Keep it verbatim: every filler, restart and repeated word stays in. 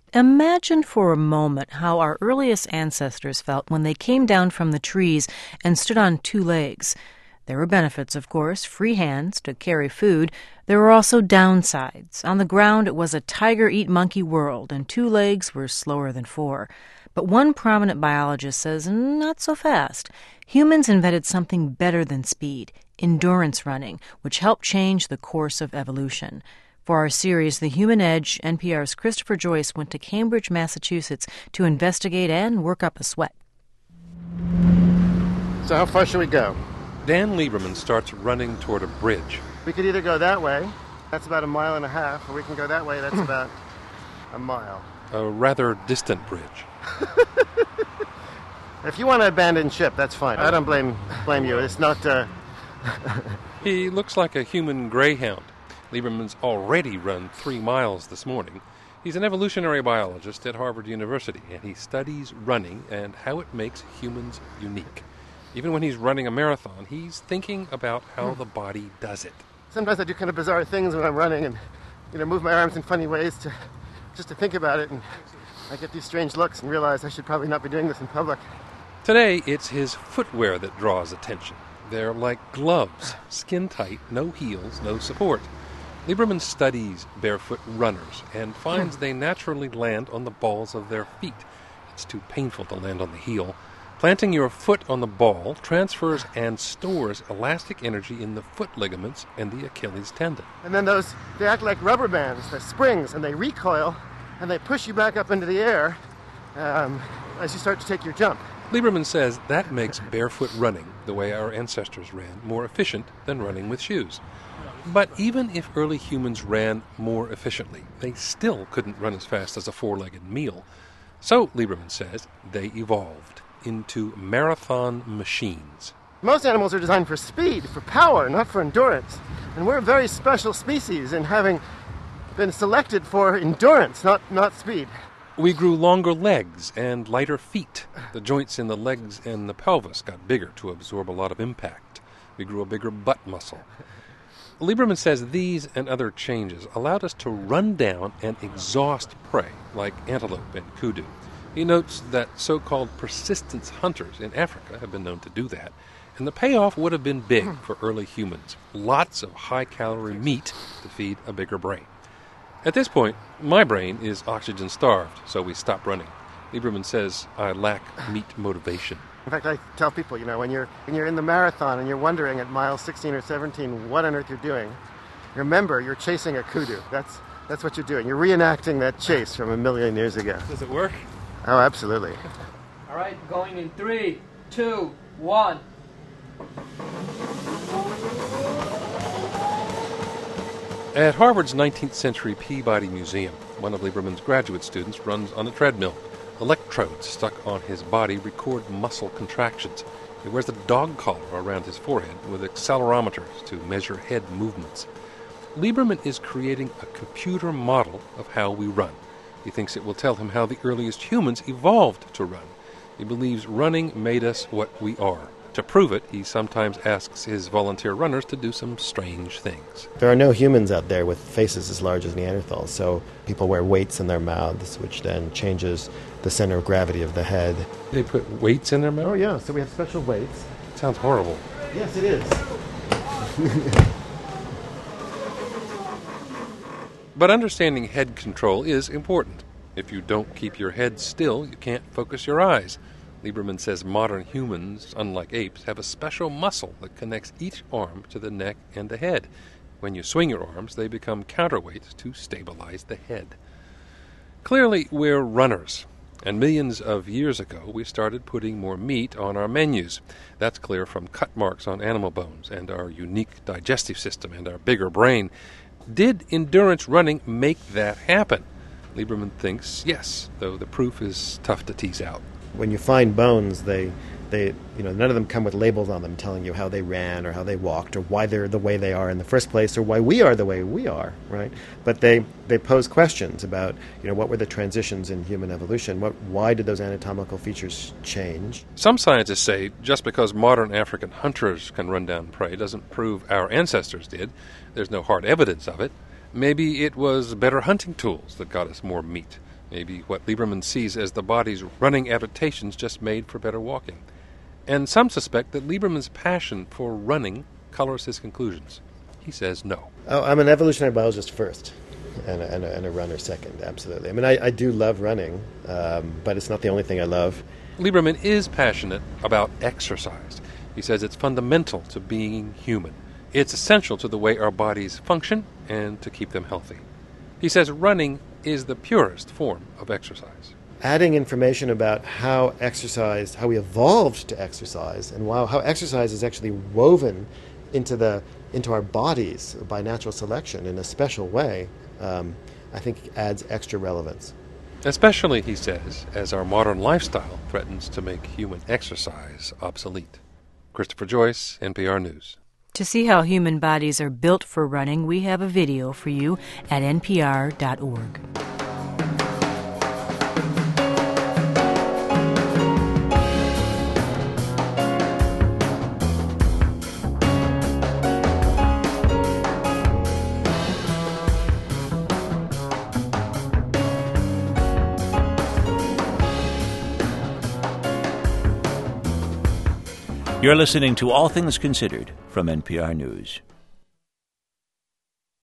Imagine for a moment how our earliest ancestors felt when they came down from the trees and stood on two legs. There were benefits, of course, free hands to carry food. There were also downsides. On the ground, it was a tiger-eat-monkey world, and two legs were slower than four. But one prominent biologist says, not so fast. Humans invented something better than speed, endurance running, which helped change the course of evolution. For our series, The Human Edge, N P R's Christopher Joyce went to Cambridge, Massachusetts to investigate and work up a sweat. So how far should we go? Dan Lieberman starts running toward a bridge. We could either go that way, that's about a mile and a half, or we can go that way, that's about a mile. A rather distant bridge. If you want to abandon ship, that's fine. I don't blame blame you. It's not... Uh... He looks like a human greyhound. Lieberman's already run three miles this morning. He's an evolutionary biologist at Harvard University, and he studies running and how it makes humans unique. Even when he's running a marathon, he's thinking about how the body does it. Sometimes I do kind of bizarre things when I'm running and, you know, move my arms in funny ways to just to think about it, and I get these strange looks and realize I should probably not be doing this in public. Today, it's his footwear that draws attention. They're like gloves, skin-tight, no heels, no support. Lieberman studies barefoot runners and finds they naturally land on the balls of their feet. It's too painful to land on the heel. Planting your foot on the ball transfers and stores elastic energy in the foot ligaments and the Achilles tendon. And then those, they act like rubber bands, they're springs, and they recoil, and they push you back up into the air um, as you start to take your jump. Lieberman says that makes barefoot running, the way our ancestors ran, more efficient than running with shoes. But even if early humans ran more efficiently, they still couldn't run as fast as a four-legged mule. So, Lieberman says, they evolved into marathon machines. Most animals are designed for speed, for power, not for endurance. And we're a very special species in having been selected for endurance, not, not speed. We grew longer legs and lighter feet. The joints in the legs and the pelvis got bigger to absorb a lot of impact. We grew a bigger butt muscle. Lieberman says these and other changes allowed us to run down and exhaust prey, like antelope and kudu. He notes that so-called persistence hunters in Africa have been known to do that, and the payoff would have been big for early humans. Lots of high-calorie meat to feed a bigger brain. At this point, my brain is oxygen-starved, so we stop running. Lieberman says I lack meat motivation. In fact, I tell people, you know, when you're when you're in the marathon and you're wondering at mile sixteen or seventeen what on earth you're doing, remember you're chasing a kudu. That's that's what you're doing. You're reenacting that chase from a million years ago. Does it work? Oh, absolutely. All right, going in three, two, one. At Harvard's nineteenth century Peabody Museum, one of Lieberman's graduate students runs on a treadmill. Electrodes stuck on his body record muscle contractions. He wears a dog collar around his forehead with accelerometers to measure head movements. Lieberman is creating a computer model of how we run. He thinks it will tell him how the earliest humans evolved to run. He believes running made us what we are. To prove it, he sometimes asks his volunteer runners to do some strange things. There are no humans out there with faces as large as Neanderthals, so people wear weights in their mouths, which then changes the center of gravity of the head. They put weights in their mouth? Oh, yeah, so we have special weights. Sounds horrible. Yes, it is. But understanding head control is important. If you don't keep your head still, you can't focus your eyes. Lieberman says modern humans, unlike apes, have a special muscle that connects each arm to the neck and the head. When you swing your arms, they become counterweights to stabilize the head. Clearly, we're runners. And millions of years ago, we started putting more meat on our menus. That's clear from cut marks on animal bones and our unique digestive system and our bigger brain. Did endurance running make that happen? Lieberman thinks yes, though the proof is tough to tease out. When you find bones, they, they, you know, none of them come with labels on them telling you how they ran or how they walked or why they're the way they are in the first place or why we are the way we are, right? But they, they pose questions about, you know, what were the transitions in human evolution? What, why did those anatomical features change? Some scientists say just because modern African hunters can run down prey doesn't prove our ancestors did. There's no hard evidence of it. Maybe it was better hunting tools that got us more meat. maybe what Lieberman sees as the body's running adaptations just made for better walking. And some suspect that Lieberman's passion for running colors his conclusions. He says no. Oh, I'm an evolutionary biologist first, and a, and a, and a runner second, absolutely. I mean, I, I do love running, um, but it's not the only thing I love. Lieberman is passionate about exercise. He says it's fundamental to being human. It's essential to the way our bodies function and to keep them healthy. He says running is the purest form of exercise. Adding information about how exercise, how we evolved to exercise, and wow, how exercise is actually woven into the into our bodies by natural selection in a special way, um, I think adds extra relevance. Especially, he says, as our modern lifestyle threatens to make human exercise obsolete. Christopher Joyce, N P R News. To see how human bodies are built for running, we have a video for you at N P R dot org. You're listening to All Things Considered from N P R News.